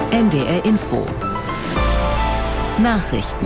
NDR Info. Nachrichten.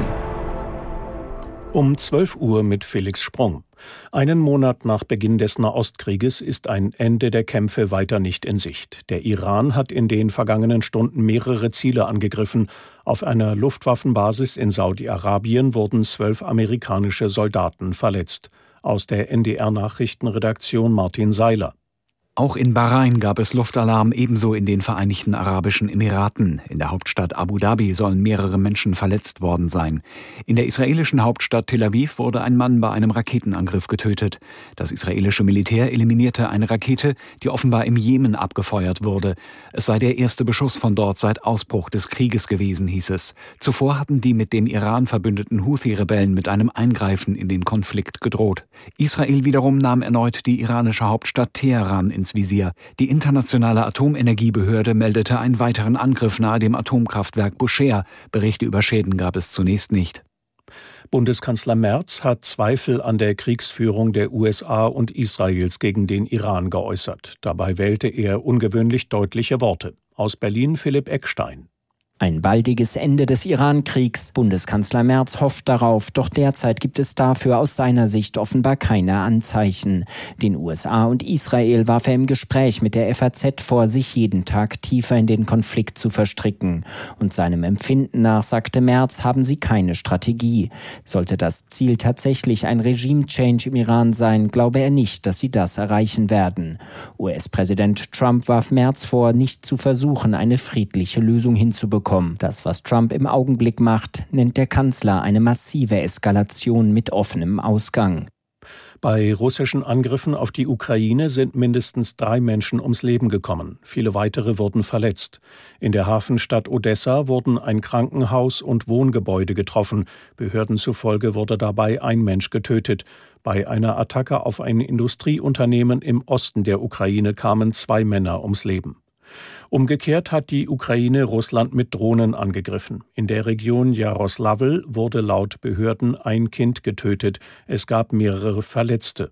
Um 12 Uhr mit Felix Sprung. Einen Monat nach Beginn des Nahostkrieges ist ein Ende der Kämpfe weiter nicht in Sicht. Der Iran hat in den vergangenen Stunden mehrere Ziele angegriffen. Auf einer Luftwaffenbasis in Saudi-Arabien wurden 12 amerikanische Soldaten verletzt. Aus der NDR-Nachrichtenredaktion Martin Seiler. Auch in Bahrain gab es Luftalarm, ebenso in den Vereinigten Arabischen Emiraten. In der Hauptstadt Abu Dhabi sollen mehrere Menschen verletzt worden sein. In der israelischen Hauptstadt Tel Aviv wurde ein Mann bei einem Raketenangriff getötet. Das israelische Militär eliminierte eine Rakete, die offenbar im Jemen abgefeuert wurde. Es sei der erste Beschuss von dort seit Ausbruch des Krieges gewesen, hieß es. Zuvor hatten die mit dem Iran verbündeten Houthi-Rebellen mit einem Eingreifen in den Konflikt gedroht. Israel wiederum nahm erneut die iranische Hauptstadt Teheran ins Visier. Die internationale Atomenergiebehörde meldete einen weiteren Angriff nahe dem Atomkraftwerk Bushehr. Berichte über Schäden gab es zunächst nicht. Bundeskanzler Merz hat Zweifel an der Kriegsführung der USA und Israels gegen den Iran geäußert. Dabei wählte er ungewöhnlich deutliche Worte. Aus Berlin Philipp Eckstein. Ein baldiges Ende des Iran-Kriegs. Bundeskanzler Merz hofft darauf, doch derzeit gibt es dafür aus seiner Sicht offenbar keine Anzeichen. Den USA und Israel warf er im Gespräch mit der FAZ vor, sich jeden Tag tiefer in den Konflikt zu verstricken. Und seinem Empfinden nach, sagte Merz, haben sie keine Strategie. Sollte das Ziel tatsächlich ein Regime-Change im Iran sein, glaube er nicht, dass sie das erreichen werden. US-Präsident Trump warf Merz vor, nicht zu versuchen, eine friedliche Lösung hinzubekommen. Das, was Trump im Augenblick macht, nennt der Kanzler eine massive Eskalation mit offenem Ausgang. Bei russischen Angriffen auf die Ukraine sind mindestens 3 Menschen ums Leben gekommen. Viele weitere wurden verletzt. In der Hafenstadt Odessa wurden ein Krankenhaus und Wohngebäude getroffen. Behörden zufolge wurde dabei ein Mensch getötet. Bei einer Attacke auf ein Industrieunternehmen im Osten der Ukraine kamen 2 Männer ums Leben. Umgekehrt hat die Ukraine Russland mit Drohnen angegriffen. In der Region Jaroslavl wurde laut Behörden ein Kind getötet. Es gab mehrere Verletzte.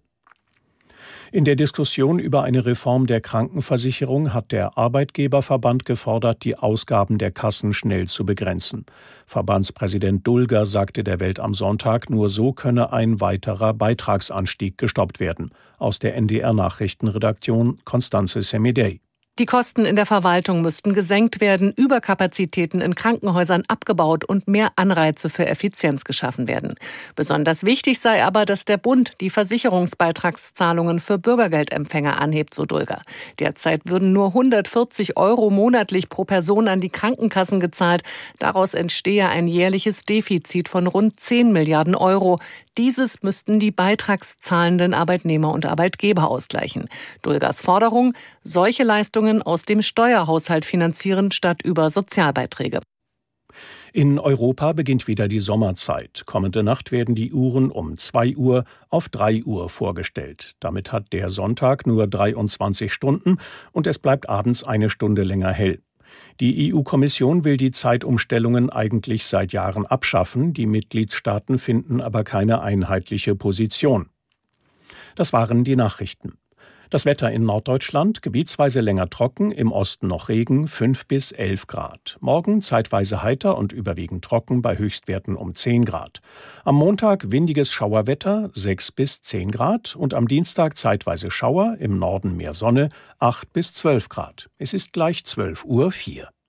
In der Diskussion über eine Reform der Krankenversicherung hat der Arbeitgeberverband gefordert, die Ausgaben der Kassen schnell zu begrenzen. Verbandspräsident Dulger sagte der Welt am Sonntag, nur so könne ein weiterer Beitragsanstieg gestoppt werden. Aus der NDR-Nachrichtenredaktion Constanze Semidey. Die Kosten in der Verwaltung müssten gesenkt werden, Überkapazitäten in Krankenhäusern abgebaut und mehr Anreize für Effizienz geschaffen werden. Besonders wichtig sei aber, dass der Bund die Versicherungsbeitragszahlungen für Bürgergeldempfänger anhebt, so Dulger. Derzeit würden nur 140 € monatlich pro Person an die Krankenkassen gezahlt. Daraus entstehe ein jährliches Defizit von rund 10 Milliarden €. Dieses müssten die beitragszahlenden Arbeitnehmer und Arbeitgeber ausgleichen. Dulgers Forderung: solche Leistungen aus dem Steuerhaushalt finanzieren statt über Sozialbeiträge. In Europa beginnt wieder die Sommerzeit. Kommende Nacht werden die Uhren um 2 Uhr auf 3 Uhr vorgestellt. Damit hat der Sonntag nur 23 Stunden und es bleibt abends 1 Stunde länger hell. Die EU-Kommission will die Zeitumstellungen eigentlich seit Jahren abschaffen. Die Mitgliedstaaten finden aber keine einheitliche Position. Das waren die Nachrichten. Das Wetter in Norddeutschland, gebietsweise länger trocken, im Osten noch Regen, 5 bis 11 Grad. Morgen zeitweise heiter und überwiegend trocken bei Höchstwerten um 10 Grad. Am Montag windiges Schauerwetter, 6 bis 10 Grad. Und am Dienstag zeitweise Schauer, im Norden mehr Sonne, 8 bis 12 Grad. Es ist gleich 12:04 Uhr.